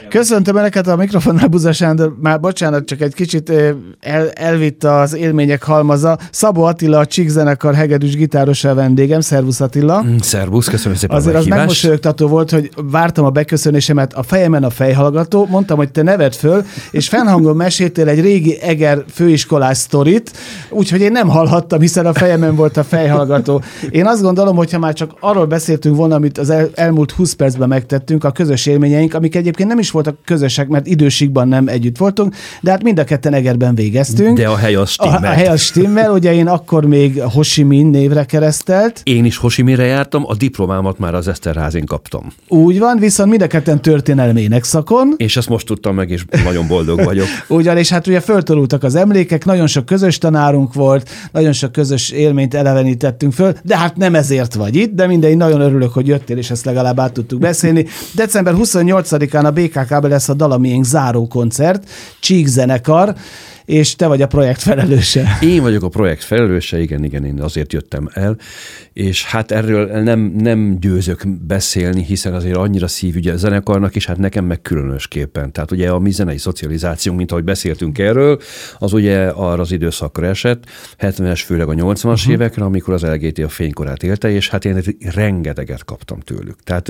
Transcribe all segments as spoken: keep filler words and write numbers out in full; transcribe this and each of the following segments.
Köszöntöm Önöket a mikrofonnál, Buza Sándor. Már bocsánat, csak egy kicsit el, elvitt az élmények halmaza. Szabó Attila, a Csík zenekar hegedűs gitárosa a vendégem. Szervusz Attila. Szervusz, köszönöm szépen. Azért az megmosolyogtató volt, hogy vártam a beköszönésemet, a fejemen a fejhallgató, mondtam, hogy te nevedd föl, és fennhangon meséltél egy régi Eger főiskolás sztorit, úgyhogy én nem hallhattam, hiszen a fejemen volt a fejhallgató. Én azt gondolom, hogyha már csak arról beszéltünk volna, amit az el, elmúlt húsz percben megtettünk, a közös élményeink, amik egyébként nem is voltak közösek, mert időségben nem együtt voltunk, de hát mind a ketten Egerben végeztünk. De a hely az stimmel. A, a hely az stimmel, ugye én akkor még Ho Chi Minh névre keresztelt. Én is Ho Chi Minhre jártam, a diplomámat már az Eszterházin kaptam. Úgy van, viszont mind a ketten történelmi énekszakon. És ezt most tudtam meg, és nagyon boldog vagyok. Ugyan, és hát ugye föltolultak az emlékek, nagyon sok közös tanárunk volt, nagyon sok közös élményt elevenítettünk föl, de hát nem ezért vagy itt, de mindegy, nagyon örülök, hogy jöttél, és ezt legalább át tudtuk beszélni. december huszonnyolcadikán a bé ká ká-ben lesz a Dalamiénk záró koncert, Csík zenekar, és te vagy a projekt felelőse. Én vagyok a projekt felelőse, igen, igen, én azért jöttem el, és hát erről nem, nem győzök beszélni, hiszen azért annyira szívügye a zenekarnak, és hát nekem meg különösképpen. Tehát ugye a mi zenei szocializációnk, mint ahogy beszéltünk erről, az ugye arra az időszakra esett, hetvenes, főleg a nyolcvanas uh-huh. évekre, amikor az el gé té a fénykorát élte, és hát én rengeteget kaptam tőlük. Tehát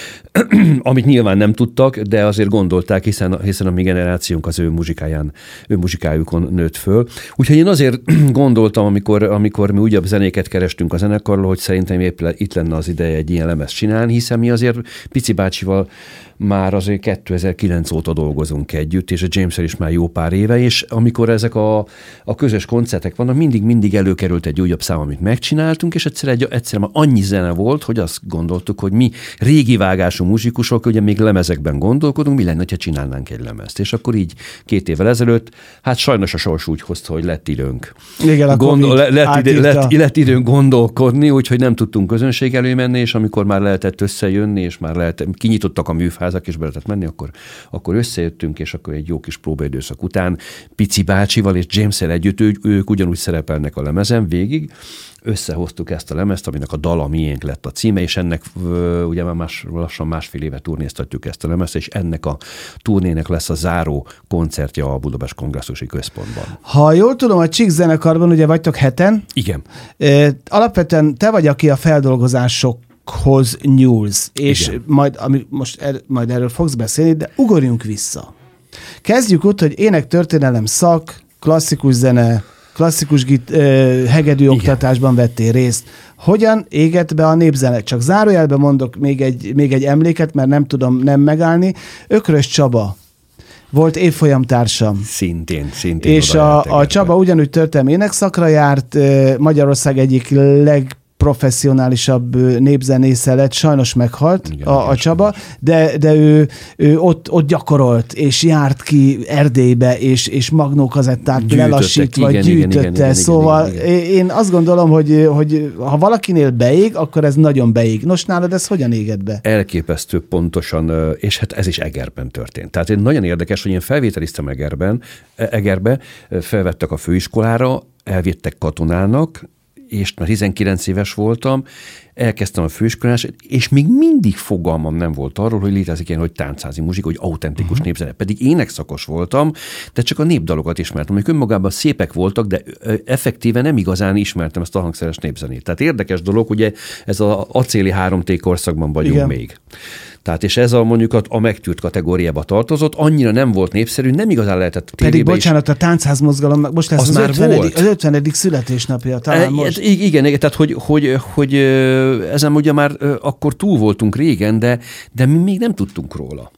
amit nyilván nem tudtak, de azért gondolták, hiszen, hiszen a mi generációnk az ő muzsikáján, ő muzsikáján nőtt föl. Úgyhogy én azért gondoltam, amikor, amikor mi újabb zenéket kerestünk a zenekarról, hogy szerintem épp le, itt lenne az ideje egy ilyen lemezt csinálni, hiszen mi azért Pici bácsival már azért kétezer-kilenc óta dolgozunk együtt, és a James-el is már jó pár éve, és amikor ezek a, a közös koncertek vannak, mindig-mindig előkerült egy újabb szám, amit megcsináltunk, és egyszer, egy, egyszer már annyi zene volt, hogy azt gondoltuk, hogy mi régi vágású muzsikusok, ugye még lemezekben gondolkodunk, mi lenne, ha csinálnánk egy lemezt. És akkor így két évvel ezelőtt, hát sajnos a sors úgy hozta, hogy lett időnk. Igen, a Gondol, lett, idő, lett, lett időnk gondolkodni, úgyhogy nem tudtunk közönség elé menni, és amikor már lehetett összejönni, és már lehet, kinyitottak a műfázak, és be lehetett menni, akkor, akkor összejöttünk, és akkor egy jó kis próbaidőszak után Pici bácsival és James-el együtt, ő, ők ugyanúgy szerepelnek a lemezen végig, összehoztuk ezt a lemezt, aminek a Dala miénk lett a címe, és ennek ugye már más, lassan másfél éve turnéztatjuk ezt a lemezt, és ennek a turnének lesz a záró koncertje a Budapest Kongresszusi Központban. Ha jól tudom, a Csík zenekarban ugye vagytok heten. Igen. Alapvetően te vagy, aki a feldolgozások hoz nyúlsz, és igen. majd, ami most er, majd erről fogsz beszélni, de ugorjunk vissza. Kezdjük ott, hogy énektörténelem szak, klasszikus zene, klasszikus git, eh, hegedű oktatásban vettél részt. Hogyan égett be a népzene? Csak zárójelben mondok még egy, még egy emléket, mert nem tudom nem megállni. Ökrös Csaba volt évfolyamtársam. Szintén, szintén. És a, a Csaba ugyanúgy történelmi énekszakra járt, eh, Magyarország egyik leg professzionálisabb népzenésze lett, sajnos meghalt igen, a, a Csaba, de, de ő, ő ott, ott gyakorolt, és járt ki Erdélybe, és, és magnókazettát lelassítva igen, gyűjtötte. Igen, igen, szóval igen, igen, igen. én azt gondolom, hogy, hogy ha valakinél beég, akkor ez nagyon beég. Nos, nálad ez hogyan égett be? Elképesztő pontosan, és hát ez is Egerben történt. Tehát nagyon érdekes, hogy én felvételiztem Egerben, Egerbe, felvettek a főiskolára, elvittek katonának, és már tizenkilenc éves voltam, elkezdtem a főiskolát, és még mindig fogalmam nem volt arról, hogy létezik ilyen, hogy táncházi muzsika, hogy autentikus uh-huh. népzene. Pedig énekszakos voltam, de csak a népdalokat ismertem, amik önmagában szépek voltak, de effektíven nem igazán ismertem ezt a hangszeres népzenét. Tehát érdekes dolog, ugye ez az acéli három té korszakban vagyunk igen. még. Tehát és ez a mondjuk a, a megtűrt kategóriába tartozott, annyira nem volt népszerű, nem igazán lehetett tévébe. Pedig bocsánat, is. A táncházmozgalomnak most lesz az, az, már ötvenedik, az ötvenedik születésnapja talán e, most. Igen, igen, tehát hogy, hogy, hogy ezen ugye már akkor túl voltunk régen, de, de mi még nem tudtunk róla.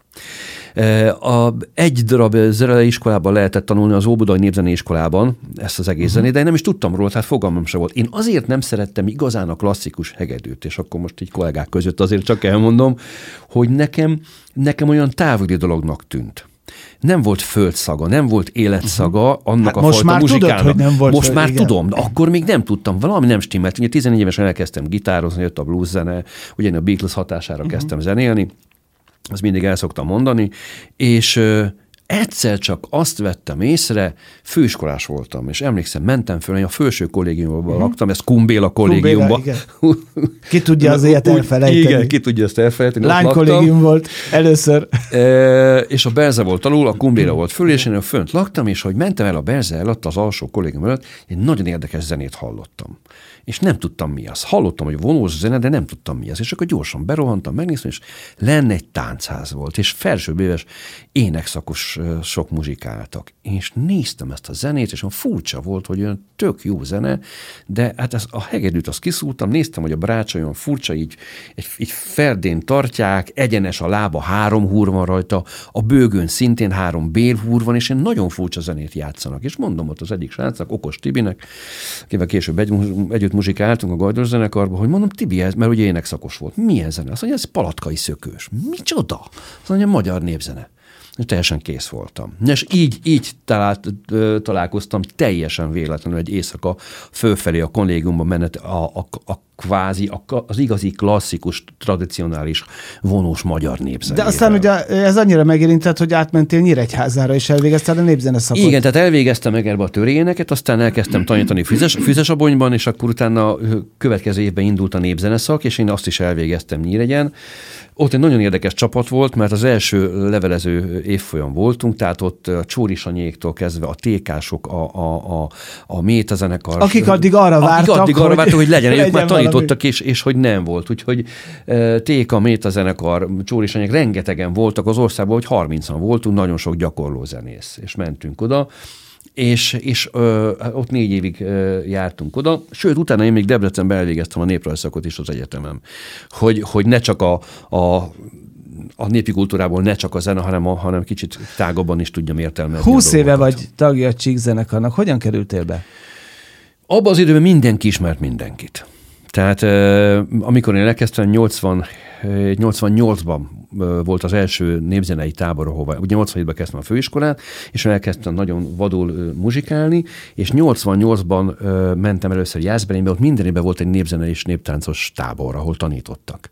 A, egy darab zeneiskolában lehetett tanulni az Óbudai Népzeneiskolában ezt az egész uh-huh. zenét, de én nem is tudtam róla, tehát fogalmam sem volt. Én azért nem szerettem igazán a klasszikus hegedűt, és akkor most így kollégák között azért csak elmondom, hogy nekem, nekem olyan távoli dolognak tűnt. Nem volt földszaga, nem volt életszaga annak hát a most fajta már muzsikának. Tudod, hogy nem volt most föl, már igen. tudom, de akkor még nem tudtam, valami nem stimmelt. Ugye tizennégy évesen elkezdtem gitározni, jött a blues zene, ugye a Beatles hatására uh-huh. kezdtem zenélni, azt mindig el szoktam mondani, és egyszer csak azt vettem észre, főiskolás voltam, és emlékszem, mentem föl, én a felső kollégiumban uh-huh. laktam, ez Kumbéla kollégiumban. Ki tudja az ilyet elfelejteni. Igen, ki tudja ezt elfelejteni. Lány kollégium volt először. E, és a Berze volt alul, a Kumbéla volt föl, és én fönt laktam, és hogy mentem el a Berze előtt, az alsó kollégium előtt, egy nagyon érdekes zenét hallottam. És nem tudtam mi az. Hallottam, hogy vonós zene, de nem tudtam mi az. És akkor gyorsan berohantam, megnéztem, és lenne egy táncház volt, és felsőbbéves énekszakos sok muzsikáltak. És néztem ezt a zenét, és olyan furcsa volt, hogy olyan tök jó zene, de hát ez, a hegedűt azt kiszúrtam, néztem, hogy a brácsa olyan furcsa, így, így, így ferdén tartják, egyenes a lába, három húr van rajta, a bőgön szintén három bélhúr van, és én nagyon furcsa zenét játszanak. És mondom ott az egyik srácnak, Okos Tibinek, akivel később egy, együtt muzsikáltunk a Gajdos zenekarban, hogy mondom, Tibi, ez, mert ugye énekszakos volt. Milyen zene? Azt mondja, ez Palatkai Szökős. Micsoda? Azt mondja, magyar népzene. És teljesen kész voltam. És így, így talált, találkoztam teljesen véletlenül egy éjszaka fölfelé a kollégiumban menet a, a, a kvázi, a, az igazi klasszikus, tradicionális vonós magyar népzenével. De aztán ugye ez annyira megérintett, hogy átmentél Nyíregyházára, és elvégezted a népzene szakot. Igen, tehát elvégeztem meg erbe a töréneket, aztán elkezdtem tanítani Füzes, Füzesabonyban, és akkor utána következő évben indult a népzene szak, és én azt is elvégeztem Nyíregyen. Ott egy nagyon érdekes csapat volt, mert az első levelező évfolyam voltunk, tehát ott a Csórisanyéktól kezdve a tékások, a, a, a, a métazenekar. Akik addig arra vártak, akik addig arra hogy, vártak, hogy legyen, legyen ők már tanítottak, valami. és, és hogy nem volt. Úgyhogy e, Téka, métazenekar, Csórisanyék, rengetegen voltak az országban, hogy harmincan voltunk, nagyon sok gyakorló zenész, és mentünk oda. És, és ö, ott négy évig ö, jártunk oda, sőt, utána én még Debrecenben elvégeztem a néprajzszakot is az egyetemen, hogy, hogy ne csak a, a, a népi kultúrából ne csak a zene, hanem, a, hanem kicsit tágabban is tudjam értelmezni. Húsz éve vagy tagja a Csík zenekarnak. Hogyan kerültél be? Abban az időben mindenki ismert mindenkit. Tehát amikor én elkezdtem, nyolcvannyolcban volt az első népzenei tábor, ahova, ugye nyolcvanhétben kezdtem a főiskolát, és elkezdtem nagyon vadul muzsikálni, és nyolcvannyolcban mentem először Jászberénybe, ott minden évben volt egy népzenei és néptáncos tábor, ahol tanítottak.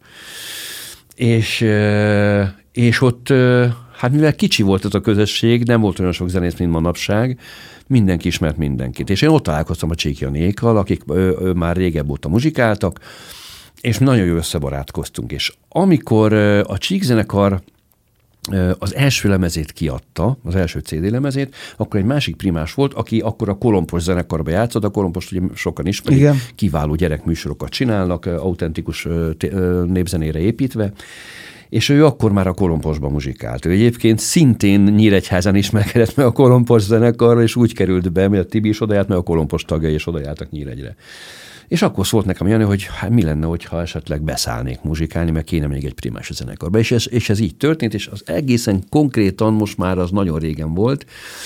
És, és ott, hát mivel kicsi volt ez a közösség, nem volt olyan sok zenész, mint manapság, mindenki ismert mindenkit. És én ott találkoztam a Csík Janékkal, akik ő, ő már régebb óta muzsikáltak, és nagyon jól összebarátkoztunk. És amikor a Csík zenekar az első lemezét kiadta, az első cé dé lemezét, akkor egy másik primás volt, aki akkor a Kolompos zenekarba játszott, a Kolompost ugye sokan ismerik, igen. Kiváló gyerekműsorokat csinálnak, autentikus népzenére építve, és ő akkor már a Kolomposban muzsikált. Ő egyébként szintén Nyíregyházán ismerkedett meg a Kolompos zenekarra, és úgy került be, mert a Tibi is odajárt, meg a Kolompos tagjai is odajártak Nyíregyre. És akkor szólt nekem Jani, hogy hát mi lenne, hogyha esetleg beszállnék muzsikálni, mert kéne még egy primás a zenekarba. És ez, és ez így történt, és az egészen konkrétan most már az nagyon régen volt,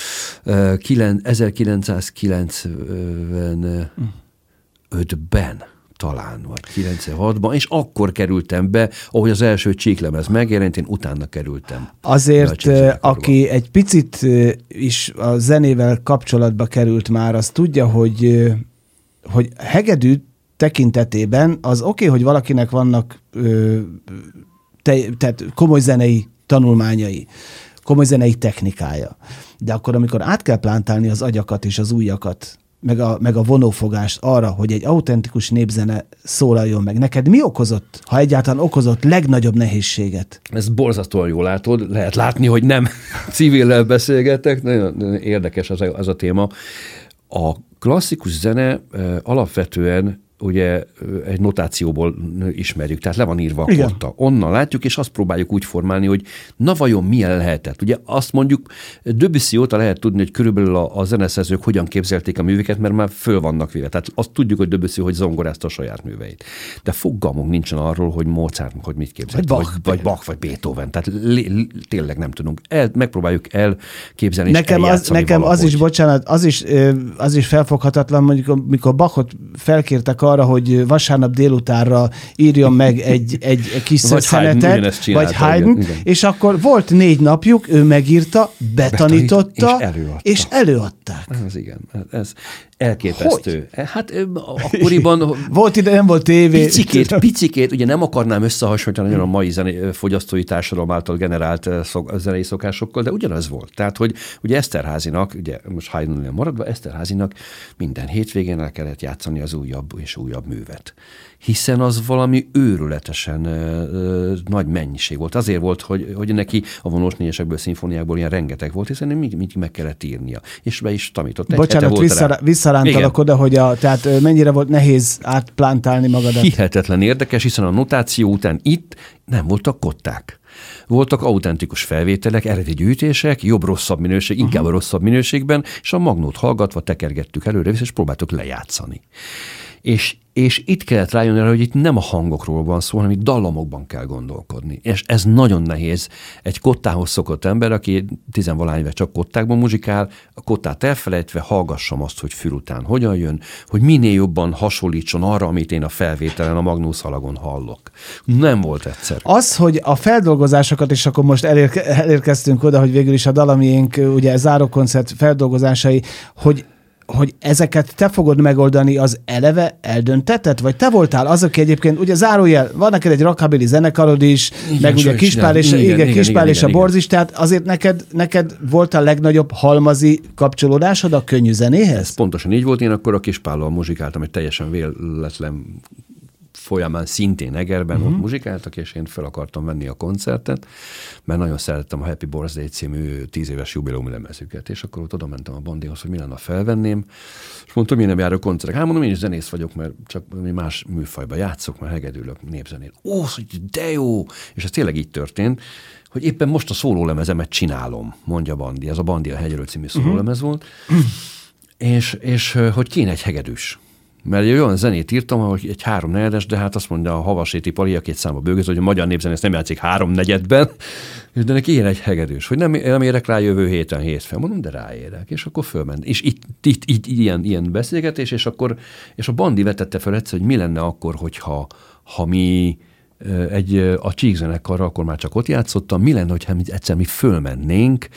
ezerkilencszázkilencvenötben talán, vagy kilencvenhatban, és akkor kerültem be, ahogy az első csíklemez megjelent, én utána kerültem. Azért, aki egy picit is a zenével kapcsolatba került már, az tudja, hogy hogy hegedű tekintetében az oké, okay, hogy valakinek vannak ö, te, tehát komoly zenei tanulmányai, komoly zenei technikája. De akkor, amikor át kell plántálni az agyakat és az ujjakat, meg a, meg a vonófogást arra, hogy egy autentikus népzene szólaljon meg. Neked mi okozott, ha egyáltalán okozott legnagyobb nehézséget? Ez borzasztóan jól látod, lehet látni, hogy nem civillel beszélgetek, nagyon érdekes az a, az a téma. A klasszikus zene alapvetően ugye egy notációból ismerjük, tehát le van írva a korta. Onnan látjuk, és azt próbáljuk úgy formálni, hogy na vajon milyen lehetett. Ugye azt mondjuk Debussy óta lehet tudni, hogy körülbelül a, a zeneszerzők hogyan képzelték a műveket, mert már föl vannak véve. Tehát azt tudjuk, hogy Debussy, hogy zongorázta a saját műveit. De fogalmunk nincsen arról, hogy Mozart, hogy mit képzelt. Vagy, vagy, vagy Bach, vagy Beethoven. Tehát li, li, tényleg nem tudunk. El, megpróbáljuk elképzelni, nekem és az, nekem az is, bocsánat, az is, az is felfoghatatlan, mondjuk, mikor Bachot felkértek arra, hogy vasárnap délutánra írjon meg egy, egy kis szösszenetet, vagy Haydn, és akkor volt négy napjuk, ő megírta, betanította, és, előadta. és előadták. Ez igen. Ez, Elképesztő. Hogy? Hát akkoriban... volt ide, nem volt tévé. Picikét, picikét, ugye nem akarnám összehasonlítani nagyon a mai zene, fogyasztói társadalom által generált szok, zenei szokásokkal, de ugyanaz volt. Tehát, hogy ugye Eszterházinak, ugye most Haydnnél maradva, Eszterházinak minden hétvégén el kellett játszani az újabb és újabb művet. Hiszen az valami őrületesen ö, nagy mennyiség volt. Azért volt, hogy, hogy neki a vonós négyesekből, szimfóniákból ilyen rengeteg volt, hiszen mindig, mindig meg kellett írnia. És be is tanított. Egy Bocsánat, vissza, visszarántalak oda, hogy a, tehát mennyire volt nehéz átplántálni magadat? Hihetetlen érdekes, hiszen a notáció után itt nem voltak kották. Voltak autentikus felvételek, eredeti gyűjtések, jobb-rosszabb minőség, inkább uh-huh. a rosszabb minőségben, és a magnót hallgatva tekergettük előre-vissza, és próbáltuk lejátszani. És, és itt kellett rájönni arra, hogy itt nem a hangokról van szó, hanem itt dallamokban kell gondolkodni. És ez nagyon nehéz. Egy kottához szokott ember, aki tizenvalány éve csak kottákban muzsikál, a kottát elfelejtve hallgassam azt, hogy fül után hogyan jön, hogy minél jobban hasonlítson arra, amit én a felvételen, a magnószalagon hallok. Nem volt egyszerű. Az, hogy a feldolgozásokat, és akkor most elérke, elérkeztünk oda, hogy végül is a dalamiénk, ugye zárókoncert feldolgozásai, hogy hogy ezeket te fogod megoldani, az eleve eldöntetett? Vagy te voltál az, aki egyébként, ugye zárójel, van neked egy rockabilly zenekarod is, igen, meg ugye Kispál és, igen, igen, igen, Kispál igen, és igen, a Borz is, tehát azért neked, neked volt a legnagyobb halmazi kapcsolódásod a könnyű zenéhez? Ez pontosan így volt, én akkor a Kispállal muzsikáltam, egy teljesen véletlen folyamán szintén Egerben uh-huh. ott muzsikáltak, és én fel akartam venni a koncertet, mert nagyon szerettem a Happy Birthday című tíz éves jubileumi lemezüket, és akkor ott oda mentem a Bandihoz, hogy mi lenne, felvenném, és mondtam, én nem járok koncertek. Hát mondom, én is zenész vagyok, mert csak más műfajban játszok, mert hegedülök népzenét. Ó, hogy de jó! És ez tényleg így történt, hogy éppen most a szólólemezemet csinálom, mondja Bandi. Ez a Bandi a hegyről című szólólemez uh-huh. volt, és, és hogy kéne egy hegedűs. Mert egy olyan zenét írtam, hogy egy háromnegyedes, de hát azt mondja a Havaséti Pali, a két számba bőgöz, hogy a magyar népzenész nem játszik háromnegyedben, de neki ilyen egy hegedűs, hogy nem, nem érek rá jövő héten hétfőn. Mondom, de ráérek. És akkor fölment. És itt, itt, itt ilyen, ilyen beszélgetés, és akkor és a Bandi vetette fel egyszer, hogy mi lenne akkor, hogyha ha mi egy, a Csík zenekarra, akkor már csak ott játszottam, mi lenne, hogyha egyszer mi fölmennénk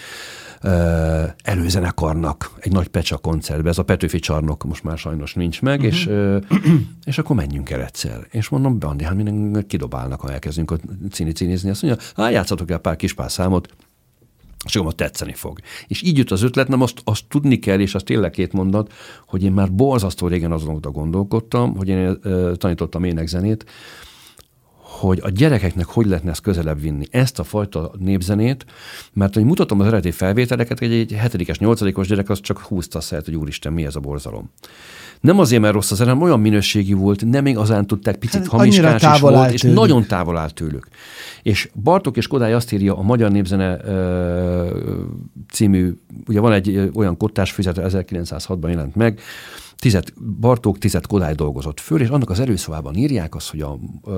előzenekarnak egy nagy Pecsa koncertbe, ez a Petőfi Csarnok most már sajnos nincs meg, uh-huh. és, és akkor menjünk el egyszer. És mondom, Bandi, hát minden kidobálnak, ha elkezdünk ott cini-cinizni. Azt mondja, hát játszatok el pár Kispál számot, és akkor tetszeni fog. És így jött az ötlet, nem azt, azt tudni kell, és azt tényleg két mondat, hogy én már borzasztó régen azon oda gondolkodtam, hogy én uh, tanítottam énekzenét, hogy a gyerekeknek hogy lehetne ezt közelebb vinni, ezt a fajta népzenét, mert hogy mutatom az eredeti felvételeket, hogy egy hetedikes, nyolcadikos gyerek az csak húzta a szert, hogy úristen, mi ez a borzalom. Nem azért, mert rossz az hanem olyan minőségi volt, nem igazán tudták, picit hát, hamiskás is volt, és tőlük. Nagyon távol állt tőlük. És Bartók és Kodály azt írja, a Magyar Népzene uh, című, ugye van egy uh, olyan kottásfüzet, ezerkilencszázhatban jelent meg, tizet Bartók, tizet Kodály dolgozott föl, és annak az előszavában írják azt, hogy a uh,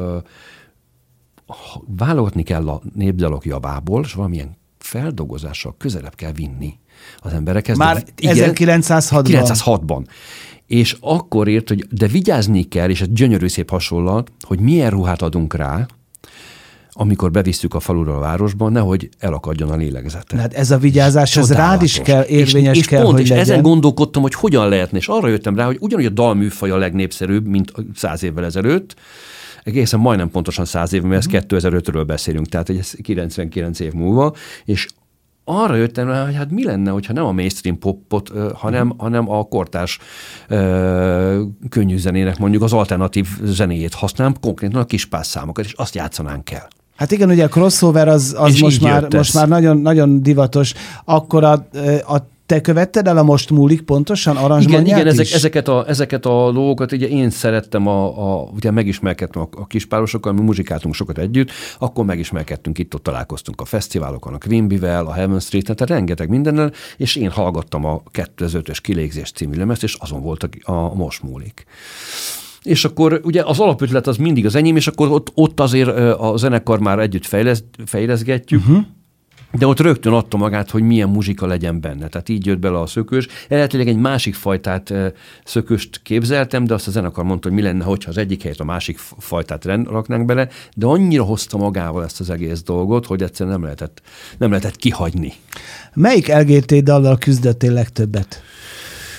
válogatni kell a népdalok javából, és valamilyen feldolgozással közelebb kell vinni az emberekhez. Már de, igen, ezerkilencszázhatban. kilencszázhatban. És akkor írt, hogy de vigyázni kell, és ez gyönyörű szép hasonlat, hogy milyen ruhát adunk rá, amikor bevisszük a falura a városban, nehogy elakadjon a lélegzete. Hát ez a vigyázás, ez rád is kell, érvényes és, és kell, pont, hogy és legyen. ezen gondolkodtam, hogy hogyan lehetne, és arra jöttem rá, hogy ugyanúgy a dalműfaj a legnépszerűbb, mint száz évvel ezelőtt, egészen majdnem pontosan száz év, mert ezt kétezer-ötről beszélünk, tehát ez kilencvenkilenc év múlva, és arra jöttem rá, hogy hát mi lenne, hogyha nem a mainstream popot, hanem, uh-huh. hanem a kortárs uh, könnyű zenének mondjuk az alternatív zenéjét használom, konkrétan a Kispál számokat, és azt játszanánk el. Hát igen, ugye a crossover az, az most, már, most már nagyon, nagyon divatos. Akkor a, a te követted el a Most múlik pontosan aranzsmanját Igen, igen, is? ezek, ezeket, a, ezeket a lógokat, ugye én szerettem, a, a, ugye megismerkedtem a, a kispárosokkal, mi muzsikáltunk sokat együtt, akkor megismerkedtünk, itt-ott találkoztunk a fesztiválokon, a Quimbyvel, a Heaven Street-en, tehát rengeteg mindennel, és én hallgattam a kétezer-ötös Kilégzés című lemezt, és azon volt a, a Most múlik. És akkor ugye az alapötlet az mindig az enyém, és akkor ott, ott azért a zenekar már együtt fejlesz, fejleszgetjük, uh-huh. de ott rögtön adta magát, hogy milyen muzsika legyen benne. Tehát így jött bele a szökős. Eredetileg egy másik fajtát szököst képzeltem, de azt a zenekar mondta, hogy mi lenne, hogyha az egyik helyet a másik fajtát raknánk bele, de annyira hozta magával ezt az egész dolgot, hogy egyszerűen nem lehetett, nem lehetett kihagyni. Melyik el gé té dallal küzdöttél legtöbbet?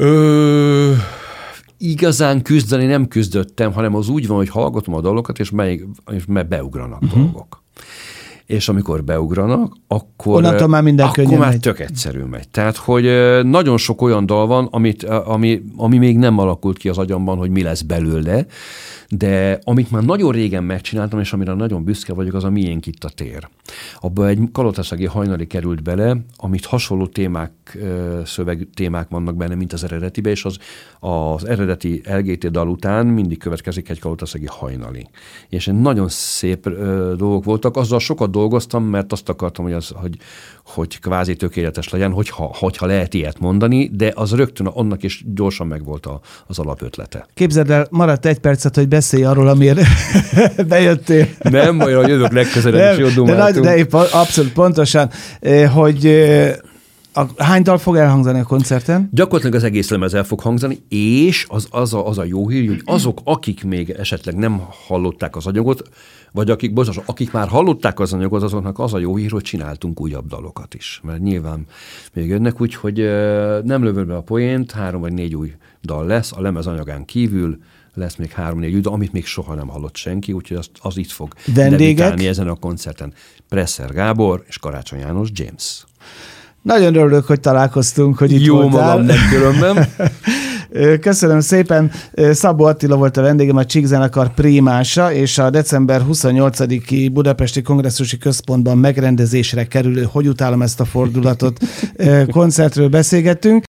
Ö... Igazán küzdeni nem küzdöttem, hanem az úgy van, hogy hallgatom a dalokat, és, mely, és beugranak uh-huh. dolgok. És amikor beugranak, akkor, Onnantól már minden akkor könnyen már megy. tök egyszerű megy. Tehát, hogy nagyon sok olyan dal van, amit, ami, ami még nem alakult ki az agyamban, hogy mi lesz belőle, de amit már nagyon régen megcsináltam, és amire nagyon büszke vagyok, az a Miénk itt a tér. Abba egy kalotaszegi hajnali került bele, amit hasonló témák, szöveg témák vannak benne, mint az eredetibe, és az, az eredeti el gé té dal után mindig következik egy kalotaszegi hajnali. És nagyon szép ö, dolgok voltak. Azzal sokat dolgoztam, mert azt akartam, hogy, az, hogy, hogy kvázi tökéletes legyen, hogyha, hogyha lehet ilyet mondani, de az rögtön annak is gyorsan megvolt a, az alapötlete. Képzeld el, maradt egy percet, hogy beszélj arról, amiért bejöttél. Nem, majd jövök legközelebb, és jó de, nagy, de épp abszolút pontosan, hogy a, hány dal fog elhangzani a koncerten? Gyakorlatilag az egész lemez el fog hangzani, és az, az, a, az a jó hír, hogy azok, akik még esetleg nem hallották az anyagot, vagy akik, bocsás, akik már hallották az anyagot, azoknak az a jó hír, hogy csináltunk újabb dalokat is. Mert nyilván még jönnek, úgyhogy nem lövöm be a poént, három vagy négy új dal lesz, a lemez anyagán kívül lesz még három-négy ügy, amit még soha nem hallott senki, úgyhogy az, az itt fog debütálni ezen a koncerten. Presser Gábor és Karácsony János James. Nagyon örülök, hogy találkoztunk, hogy itt Jó voltál. magam, nem különben. Köszönöm szépen. Szabó Attila volt a vendégem, a Csík zenekar primása, és a december huszonnyolcadiki Budapesti Kongresszusi Központban megrendezésre kerülő, hogy utálom ezt a fordulatot, koncertről beszélgettünk.